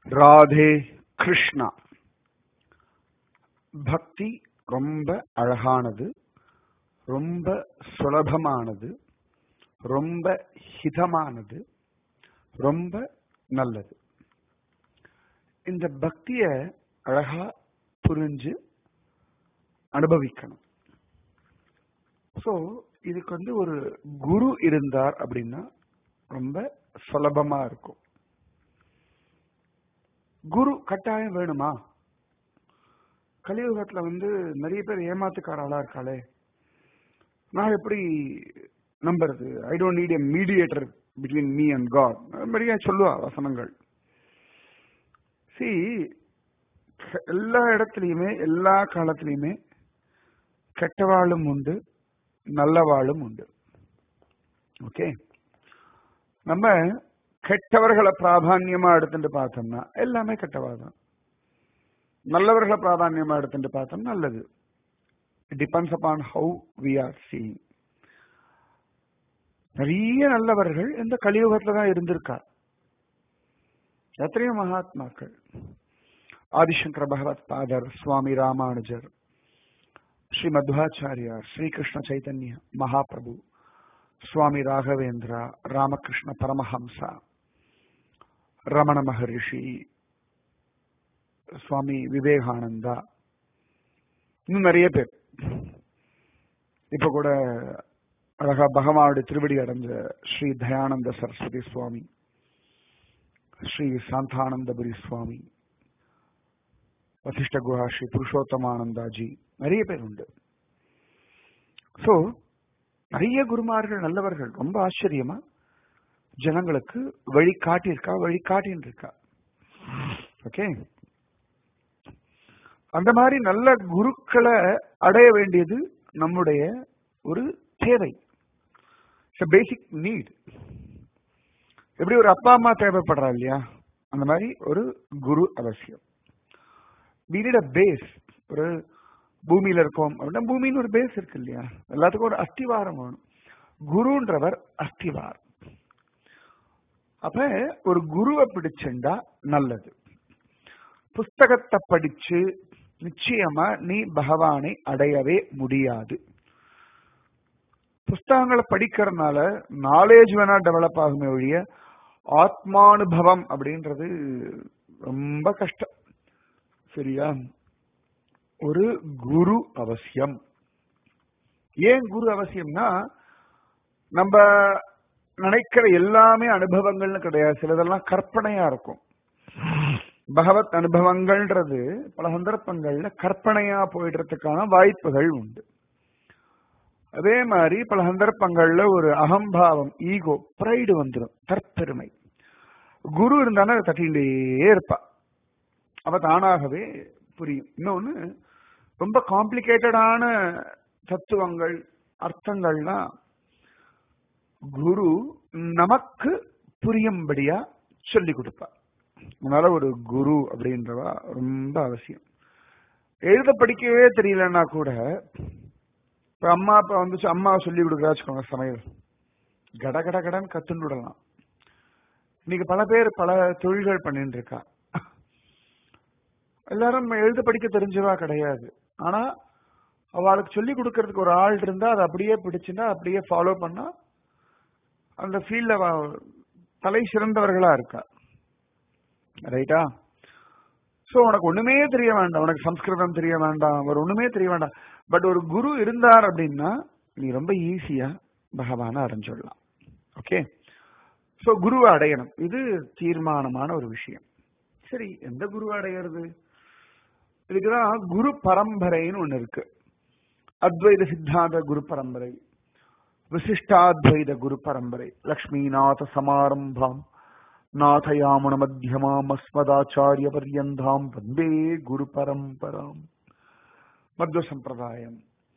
ராதே கிருஷ்ணா. பக்தி ரொம்ப அழகானது, ரொம்ப சுலபமானது, ரொம்ப ஹிதமானது, ரொம்ப நல்லது. இந்த பக்திய அழகா புரிஞ்சு அனுபவிக்கணும். ஸோ இதுக்கு ஒரு குரு இருந்தார் அப்படின்னா ரொம்ப சுலபமா இருக்கும். குரு கட்டாயம் வேணுமா? கலியுகத்துல நிறைய பேர் ஏமாத்துக்காராளா இருக்காளே, நான் எப்படி நம்புறது? I don't need a mediator between me and God மாதிரியா சொல்லுவா வசனங்கள். எல்லா இடத்துலயுமே எல்லா காலத்திலயுமே கெட்டவாளும் உண்டு, நல்லவாளும் உண்டு. ஓகே, நம்ம கெட்டவர்களை பிராதான்யமா எடுத்துட்டு பார்த்தோம்னா எல்லாமே கெட்டவாதான். நல்லவர்களை பிராதான்யமா எடுத்துட்டு பார்த்தோம் நல்லது. It depends upon how we are seeing. நிறைய நல்லவர்கள் இந்த கலியுகத்துல தான் இருந்திருக்கார். எத்தனையோ மகாத்மாக்கள், ஆதிசங்கர பகவத் பாதர், சுவாமி ராமானுஜர், ஸ்ரீ மத்வாச்சாரியார், ஸ்ரீகிருஷ்ண சைதன்ய மகாபிரபு, சுவாமி ராகவேந்திரா, ராமகிருஷ்ண பரமஹம்சா, ரமண மகரிஷி, சுவாமி விவேகானந்தா, இன்னும் நிறைய பேர். இப்ப கூட அழகா பகவானுடைய திருவடி அடைஞ்ச ஸ்ரீ தயானந்த சரஸ்வதி சுவாமி, ஸ்ரீ சாந்தானந்தபுரி சுவாமி, வசிஷ்ட குஹா ஸ்ரீ புருஷோத்தமானந்தாஜி, நிறைய பேர் உண்டு. சோ நிறைய குருமார்கள் நல்லவர்கள் ரொம்ப ஆச்சரியமா ஜனங்களுக்கு வழிகாட்டியிருக்கா, வழிகாட்டின்னு இருக்கா. ஓகே, அந்த மாதிரி நல்ல குருக்களை அடைய வேண்டியது நம்முடைய ஒரு தேவை, பேசிக் நீட். எப்படி ஒரு அப்பா அம்மா தேவைப்படுறா இல்லையா, அந்த மாதிரி ஒரு குரு அவசியம். we need a base. ஒரு பூமியில இருக்கோம் அப்படின்னா பூமின்னு ஒரு பேஸ் இருக்கு இல்லையா, எல்லாத்துக்கும் ஒரு அஸ்திவாரம் வேணும். குருன்றவர் அஸ்திவாரம். அப்ப ஒரு குருவை பிடிச்சுண்டா நல்லது. புஸ்தகத்தை படிச்சு நிச்சயமா நீ பகவானை அடையவே முடியாது. புஸ்தகங்களை படிக்கிறதுனால நாலேஜ் வேணா டெவலப் ஆகுமே ஒழிய ஆத்மானுபவம் அப்படின்றது ரொம்ப கஷ்டம். சரியா? ஒரு குரு அவசியம். ஏன் குரு அவசியம்னா, நம்ம நினைக்கிற எல்லாமே அனுபவங்கள்னு கிடையாது, சிலதெல்லாம் கற்பனையா இருக்கும். பகவத் அனுபவங்கள்ன்றது பல சந்தர்ப்பங்கள்ல கற்பனையா போயிடுறதுக்கான வாய்ப்புகள் உண்டு. அதே மாதிரி பல சந்தர்ப்பங்கள்ல ஒரு அகம்பாவம், ஈகோ, பிரைடு வந்துடும், தற்பெருமை. குரு இருந்தானே அதை தட்டிகிட்டே இருப்பா, அவ தானாகவே புரியும். இன்னொன்னு, ரொம்ப காம்ப்ளிகேட்டடான தத்துவங்கள், அர்த்தங்கள்லாம் குரு நமக்கு புரியும்படியா சொல்லி கொடுப்பா. அதனால ஒரு குரு அப்படின்றவா ரொம்ப அவசியம். எழுத படிக்கவே தெரியலன்னா கூட, இப்ப அம்மா அப்பா வந்துச்சு, அம்மா சொல்லி கொடுக்குறாச்சுக்கோங்க, சமையல் கட கட கடன்னு கத்துன்னு விடலாம். இன்னைக்கு பல பேர் பல தொழில்கள் பண்ணிட்டு இருக்கா. எல்லாரும் எழுத படிக்க தெரிஞ்சவா கிடையாது. ஆனா அவளுக்கு சொல்லி கொடுக்கறதுக்கு ஒரு ஆள் இருந்தா அதை அப்படியே பிடிச்சுன்னா அப்படியே ஃபாலோ பண்ணா அந்த ஃபீல்ட்ல தலை சிறந்தவர்களா இருக்கா. ரைட்டா? சோ உனக்கு ஒண்ணுமே தெரிய வேண்டாம், உனக்கு சம்ஸ்கிருதம் தெரிய வேண்டாம், ஒரு ஒண்ணுமே தெரிய வேண்டாம். பட் ஒரு குரு இருந்தார் அப்படின்னா நீ ரொம்ப ஈஸியா பகவானை அடைஞ்சிடலாம். ஓகே, சோ குருவை அடையணும், இது தீர்மானமான ஒரு விஷயம். சரி, எந்த குருவை அடையிறது? இதுக்குதான் குரு பரம்பரைன்னு ஒண்ணு இருக்கு. அத்வைத சித்தாந்த குரு பரம்பரை, விசிஷ்டாத்வைத குரு பரம்பரை, லக்ஷ்மிநாத சமாரம்பாம் நாதயாமன மத்தியமாம் அஸ்மதாச்சாரிய பர்யந்தாம் வந்தே குரு பரம்பராம். மத்வ சம்பிரதாயம்,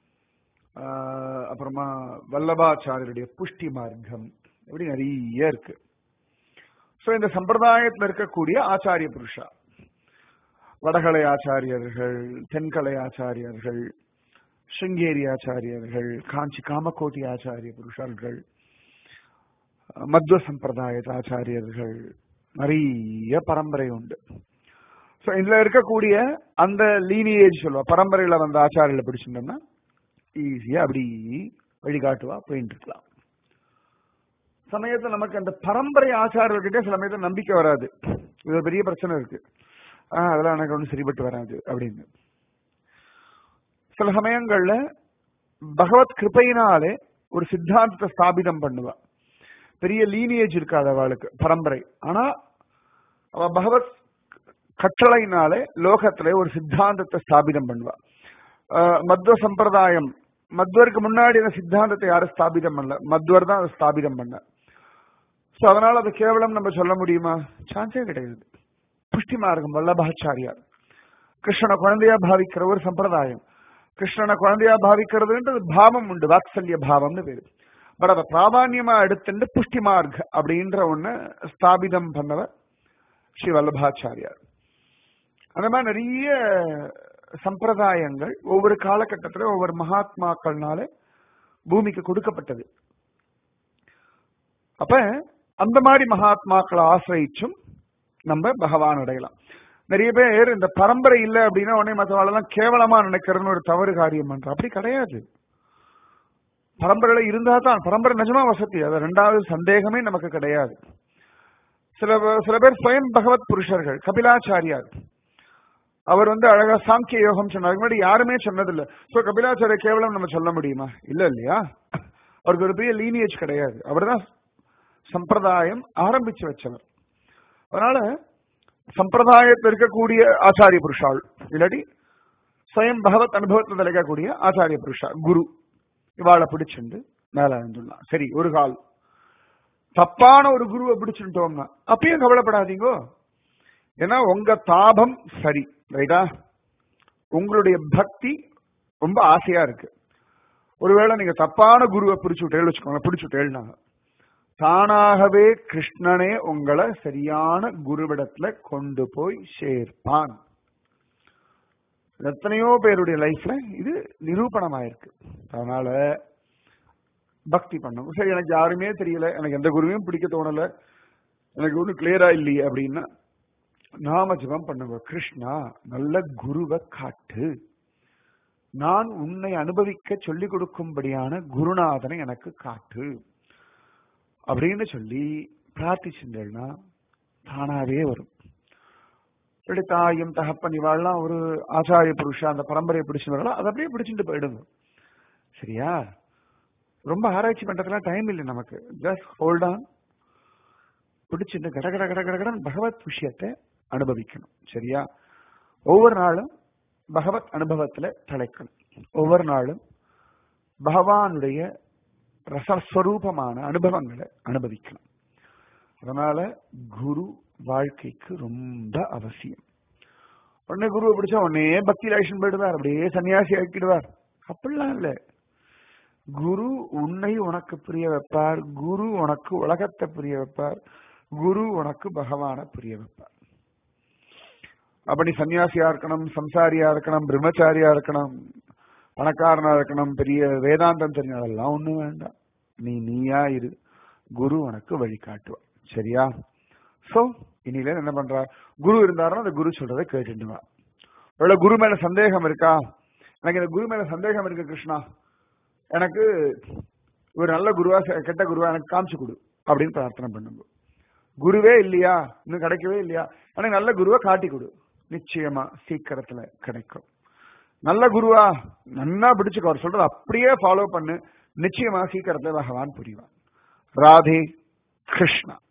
அப்புறமா வல்லபாச்சாரியருடைய புஷ்டி மார்க்கம், இப்படி நிறைய இருக்கு. சோ இந்த சம்பிரதாயத்தில் இருக்கக்கூடிய ஆச்சாரிய புருஷா, வடகலை ஆச்சாரியர்கள், தென்கலை ஆச்சாரியர்கள், ஸ்ருங்கேரி ஆச்சாரியர்கள், காஞ்சி காமகோட்டி ஆச்சாரிய புருஷர்கள், மத்வ சம்பிரதாய ஆச்சாரியர்கள், நிறைய பரம்பரை உண்டு. இதுல இருக்கக்கூடிய அந்த லீனியேஜ் சொல்லுவா, பரம்பரையில வந்த ஆச்சாரியில பிடிச்சிருந்தோம்னா ஈஸியா அப்படி வழிகாட்டுவா, போயிட்டு இருக்கலாம். சமயத்துல நமக்கு அந்த பரம்பரை ஆச்சாரர்கிட்ட சில சமயத்துல நம்பிக்கை வராது. இது ஒரு பெரிய பிரச்சனை இருக்கு. அதெல்லாம் எனக்கு ஒன்றும் சரிபட்டு வராது அப்படின்னு. சில சமயங்கள்ல பகவத் கிருபையினாலே ஒரு சித்தாந்தத்தை ஸ்தாபிதம் பண்ணுவா. பெரிய லீனியேஜ் இருக்காது அவளுக்கு பரம்பரை, ஆனா அவ பகவத் கட்டளையினாலே லோகத்திலே ஒரு சித்தாந்தத்தை ஸ்தாபிதம் பண்ணுவா. மத்வ சம்பிரதாயம், மத்வருக்கு முன்னாடி அந்த சித்தாந்தத்தை யாரும் ஸ்தாபிதம் பண்ணல, மத்வர் தான் அதை ஸ்தாபிதம் பண்ண. சோ அதனால அது கேவலம் நம்ம சொல்ல முடியுமா? சான்ஸே கிடையாது. புஷ்டி மார்க்கம் வல்லபாச்சாரியார் கிருஷ்ணனை குழந்தையா பாவிக்கிற ஒரு சம்பிரதாயம். கிருஷ்ணனை குழந்தையா பாவிக்கிறதுன்றது பாவம் உண்டு, வாத்சல்ய பாவம்னு பேரு. பட் அதை பிராதான்யமா எடுத்துட்டு புஷ்டி மார்க் அப்படின்ற ஒண்ணு ஸ்தாபிதம் பண்ணவர் ஸ்ரீ வல்லபாச்சாரியார். அந்த மாதிரி நிறைய சம்பிரதாயங்கள் ஒவ்வொரு காலகட்டத்தில் ஒவ்வொரு மகாத்மாக்கள்னால பூமிக்கு கொடுக்கப்பட்டது. அப்ப அந்த மாதிரி மகாத்மாக்களை ஆசிரிச்சும் நம்ம பகவான் அடையலாம். நிறைய பேர் இந்த பரம்பரை இல்லை அப்படின்னா உடனே மற்றவாளெல்லாம் கேவலமா நினைக்கிறதுன்னு ஒரு தவறு காரியம் பண்ற. அப்படி கிடையாது. பரம்பரையில இருந்தா தான் பரம்பரை நிஜமா வசதி, அது ரெண்டாவது சந்தேகமே நமக்கு கிடையாது. சில பேர் ஸ்வயம் பகவத் புருஷர்கள். கபிலாச்சாரியார் அவர் அழகா சாங்கிய யோகம் சொன்னார், முன்னாடி யாருமே சொன்னதில்லை. சோ கபிலாச்சாரிய கேவலம் நம்ம சொல்ல முடியுமா? இல்ல இல்லையா? அவருக்கு ஒரு பெரிய லீனியேஜ் கிடையாது, அவர் தான் சம்பிரதாயம் ஆரம்பிச்சு வச்சவர். அதனால சம்பிரதாயத்தில் இருக்கக்கூடிய ஆச்சாரிய புருஷாள், இல்லாட்டி ஸ்வயம் பகவத் அனுபவத்தில் இருக்கக்கூடிய ஆச்சாரிய புருஷா குரு, இவாளை பிடிச்சுண்டு மேல வந்துடலாம். சரி, ஒரு கால் தப்பான ஒரு குருவை பிடிச்சுட்டோம்னா அப்பயும் கவலைப்படாதீங்கோ. ஏன்னா உங்க தாபம் சரி, ரைட்டா? உங்களுடைய பக்தி ரொம்ப ஆசையா இருக்கு. ஒருவேளை நீங்க தப்பான குருவை பிடிச்சுட்டேன்னு வச்சுக்கோங்க, பிடிச்சுட்டேன்னா தானாகவே கிருஷ்ணனே உங்களை சரியான குருவிடத்துல கொண்டு போய் சேர்ப்பான். எத்தனையோ பேருடைய லைஃப்ல இது நிரூபணமாயிருக்கு. அதனால பக்தி பண்ணும். சரி, எனக்கு யாருமே தெரியல, எனக்கு எந்த குருவையும் பிடிக்க தோணல, எனக்கு ஒன்றும் கிளியரா இல்லையே அப்படின்னா நாம ஜபம் பண்ணுங்க. கிருஷ்ணா, நல்ல குருவை காட்டு, நான் உன்னை அனுபவிக்க சொல்லிக் கொடுக்கும்படியான குருநாதனை எனக்கு காட்டு அப்படின்னு சொல்லி பிரார்த்திச்சுட்டேன்னா தானாவே வரும். தாயும் தகப்பன் இவாள்லாம் ஒரு ஆச்சாரிய புருஷா அந்த பரம்பரையை பிடிச்சுனால அதை அப்படியே பிடிச்சிட்டு போயிடுங்க. சரியா? ரொம்ப ஆராய்ச்சி பண்றதுலாம் டைம் இல்லை நமக்கு. ஜஸ்ட் ஹோல்ட் ஆன், பிடிச்சிட்டு கட கட கட கடகடன் பகவத் விஷயத்தை அனுபவிக்கணும். சரியா? ஒவ்வொரு நாளும் பகவத் அனுபவத்துல தலைக்கணும். ஒவ்வொரு நாளும் பகவானுடைய ரசஸ்வரூபமான அனுபவங்களை அனுபவிக்கணும். அதனால குரு வாழ்க்கைக்கு ரொம்ப அவசியம். உடனே குருவை பிடிச்சா உடனே பக்தி லைஷன் போயிடுவார், அப்படியே சன்னியாசி ஆக்கிடுவார். அப்படிலாம் இல்ல. குரு உன்னை உனக்கு புரிய வைப்பார், குரு உனக்கு உலகத்தை புரிய வைப்பார், குரு உனக்கு பகவானை புரிய வைப்பார். அப்ப நீ சன்னியாசியா இருக்கணும், சம்சாரியா இருக்கணும், பிரம்மச்சாரியா இருக்கணும், பணக்காரனா இருக்கணும், பெரிய வேதாந்தம் தெரிஞ்சதெல்லாம் ஒண்ணும் வேண்டாம். நீயா இரு, குரு உனக்கு வழிகாட்டுவா. சரியா? சோ இனில என்ன பண்றா, குரு இருந்தாருன்னா அந்த குரு சொல்றதை கேட்டுவா. ஒருவேளை குரு மேல சந்தேகம் இருக்கா, எனக்கு இந்த குரு மேல சந்தேகம் இருக்கு கிருஷ்ணா, எனக்கு ஒரு நல்ல குருவா கெட்ட குருவா எனக்கு காமிச்சு கொடு அப்படின்னு பிரார்த்தனை பண்ணுங்க. குருவே இல்லையா, இன்னும் கிடைக்கவே இல்லையா, எனக்கு நல்ல குருவை காட்டி கொடு, நிச்சயமா சீக்கிரத்துல கிடைக்கும். நல்ல குருவா நன்னா பிடிச்சுக்கோ, அவர் சொல்றது அப்படியே ஃபாலோ பண்ணு, நிச்சயமா சீக்கிரத்துல பகவான் புரிவான். ராதே கிருஷ்ணா.